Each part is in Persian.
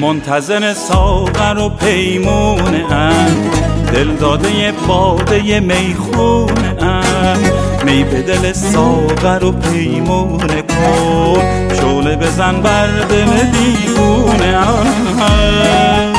منتظر ساغر و پیمونه ام، دل داده باده میخونه ام. می به دل ساغر و پیمونه کن، شعله بزن بر دل دیوونه ام.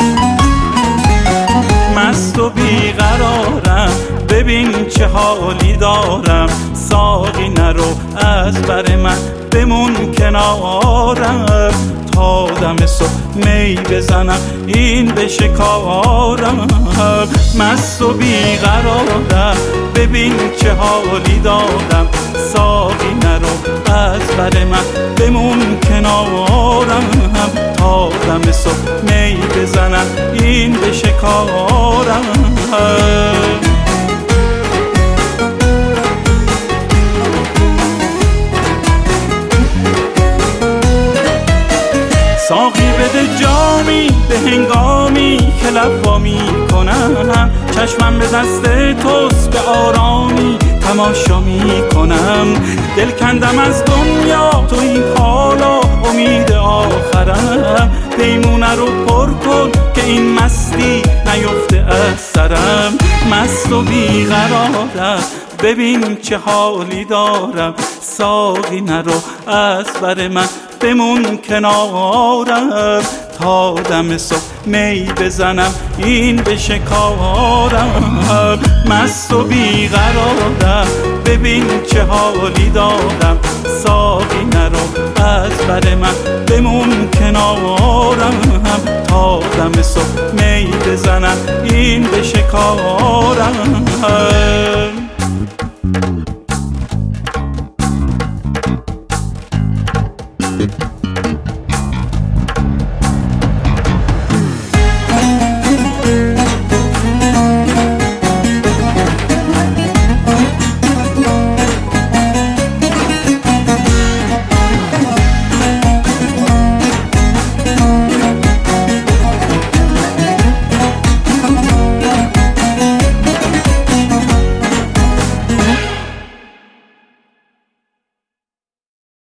مست و بیقرارم، ببین چه حالی دارم. ساقی نرو از بر من، بمون کنارم. تا دم صبح می بزنم، این بشه کارم. مست و بیقرارم، ببین چه حالی دارم. ساقی نرو از بر من، بمون کنارم. تا دم صبح می بزنم، این بشه کارم. ساقی بده جامی به هنگامی که لب وا میکنم. چشمم به دست توست، به آرامی تماشا میکنم. دل کندم از دنیا، تو این حالا امید آخرم. پیمونه رو پر کن که این مستی نیفته از سرم. مست و بیقرارم، ببین چه حالی دارم. ساقی نرو از بر من، بمون کنارم. تا دم صبح می بزنم، این بشه کارم. مست و بیقرارم، ببین چه حالی دارم. ساقی نرو از بر من، بمون کنارم. تا دم صبح می بزنم، این بشه کارم.